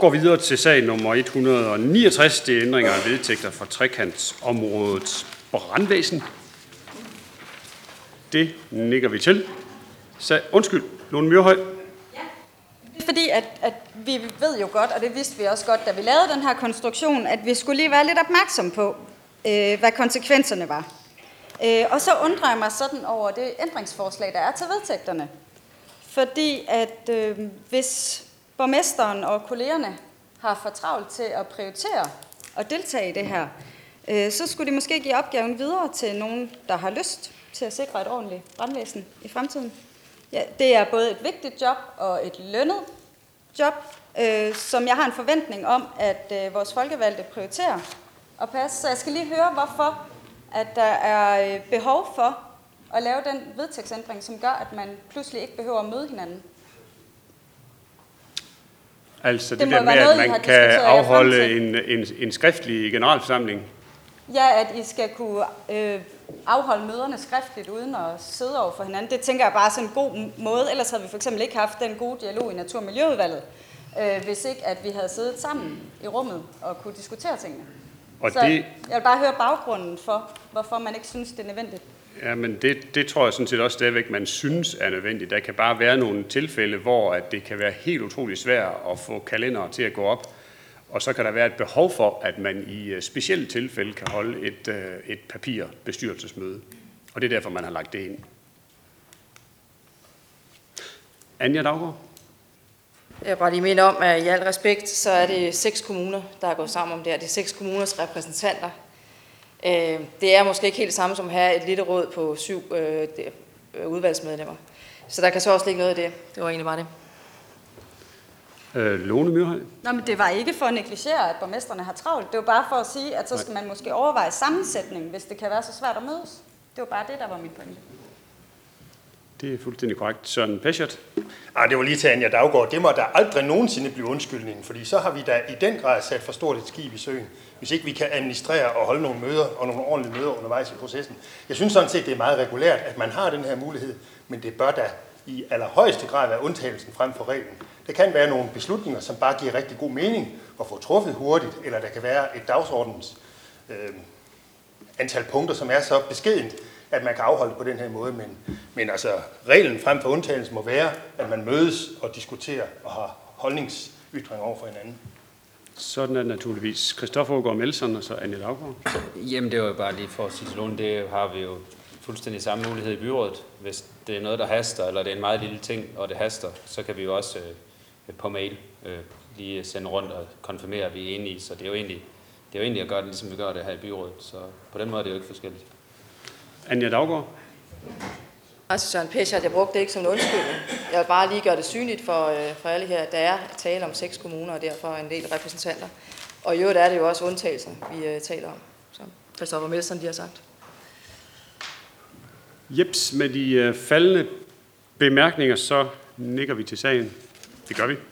Går videre til sag nummer 169. Det er ændringer af vedtægter for trekantsområdets brandvæsen. Det nikker vi til. Undskyld, Lone Myrhøj. Det er fordi, at vi ved jo godt, og det vidste vi også godt, da vi lavede den her konstruktion, at vi skulle lige være lidt opmærksom på, hvad konsekvenserne var. Og så undrer jeg mig sådan over det ændringsforslag, der er til vedtægterne. Fordi at hvis borgmesteren og kollegerne har for travlt til at prioritere og deltage i det her, så skulle de måske give opgaven videre til nogen, der har lyst til at sikre et ordentligt brandvæsen i fremtiden. Ja, det er både et vigtigt job og et lønnet job, som jeg har en forventning om, at vores folkevalgte prioriterer at passe. Så jeg skal lige høre, hvorfor at der er behov for at lave den vedtægtsændring, som gør, at man pludselig ikke behøver at møde hinanden. Altså det der med, at man kan afholde en skriftlig generalforsamling? Ja, at I skal kunne afholde møderne skriftligt, uden at sidde over for hinanden. Det tænker jeg bare er sådan en god måde. Ellers havde vi for eksempel ikke haft den gode dialog i Natur- og Miljøudvalget, hvis ikke at vi havde siddet sammen i rummet og kunne diskutere tingene. Så jeg vil bare høre baggrunden for, hvorfor man ikke synes, det er nødvendigt. Ja, men det tror jeg sådan set også stadigvæk, man synes er nødvendigt. Der kan bare være nogle tilfælde, hvor at det kan være helt utroligt svært at få kalendere til at gå op. Og så kan der være et behov for, at man i specielle tilfælde kan holde et papirbestyrelsesmøde. Og det er derfor, man har lagt det ind. Anja Daugaard? Jeg vil bare lige minde om, at i al respekt, så er det 6 kommuner, der er gået sammen om det her. Det er 6 kommuners repræsentanter. Det er måske ikke helt det samme som at have et lille råd på 7 udvalgsmedlemmer. Så der kan så også ligge noget i det. Det var egentlig bare det. Lone Myrhøj? Nå, men det var ikke for at negligere, at borgmesterne har travlt. Det var bare for at sige, at så skal man måske overveje sammensætning, hvis det kan være så svært at mødes. Det var bare det, der var min pointe. Det er fuldstændig korrekt. Søren Peschert? Det var lige til Anja Daugaard. Det må der aldrig nogensinde blive undskyldningen, fordi så har vi da i den grad sat for stort et skib i søen, hvis ikke vi kan administrere og holde nogle møder og nogle ordentlige møder undervejs i processen. Jeg synes sådan set, det er meget regulært, at man har den her mulighed, men det bør da i allerhøjeste grad være undtagelsen frem for reglen. Der kan være nogle beslutninger, som bare giver rigtig god mening at få truffet hurtigt, eller der kan være et dagsordens antal punkter, som er så beskedent, at man kan afholde det på den her måde. Men altså, reglen frem for undtagelsen må være, at man mødes og diskuterer og har holdningsytringer over for hinanden. Sådan er det naturligvis. Christoffer Aagaard Melson og så Anja Daugaard. Jamen, det var jo bare lige for at sige til Lone, det har vi jo fuldstændig samme mulighed i byrådet. Hvis det er noget, der haster, eller det er en meget lille ting, og det haster, så kan vi jo også på mail lige sende rundt og konfirmere, at vi er enige. Så det er jo egentlig at gøre det, ligesom vi gør det her i byrådet. Så på den måde er det jo ikke forskelligt. Anja Daugaard? Altså Søren Peschert, jeg brugte det ikke som en undskyldning. Jeg vil bare lige gøre det synligt for alle her, at der er tale om 6 kommuner, og derfor en del repræsentanter. Og i øvrigt er det jo også undtagelser, vi taler om, som Christoffer Melson lige har sagt. Jeps, med de faldende bemærkninger, så nikker vi til sagen. Det gør vi.